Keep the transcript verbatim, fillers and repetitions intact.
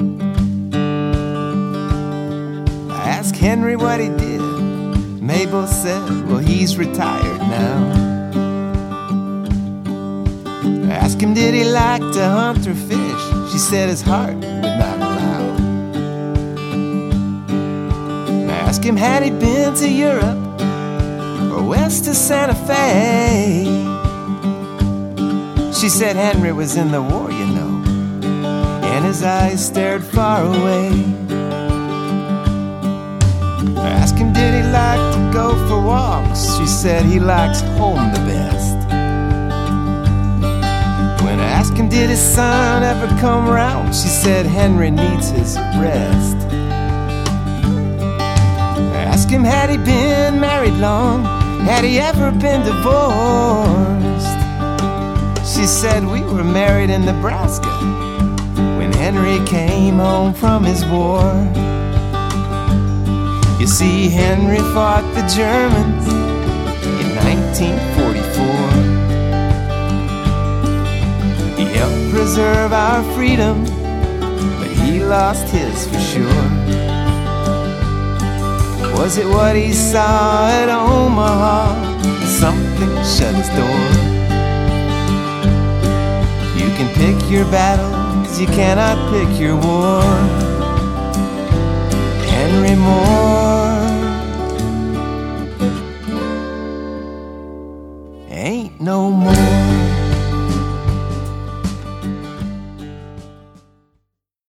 I asked Henry what he did. Mabel said, well, he's retired now. I asked him, did he like to hunt or fish? She said his heart would not allow. I asked him, had he been to Europe or west to Santa Fe? She said Henry was in the war, you know, and his eyes stared far away. I asked him, did he like to go for walks? She said he likes home the best. When I asked him, did his son ever come round? She said Henry needs his rest. I asked him, had he been married long? Had he ever been divorced? She said we were married in Nebraska when Henry came home from his war. You see, Henry fought the Germans in nineteen forty-four. He helped preserve our freedom, but he lost his for sure. Was it what he saw at Omaha? Something shut his door. You can pick your battles, you cannot pick your war. Henry Moore ain't no more.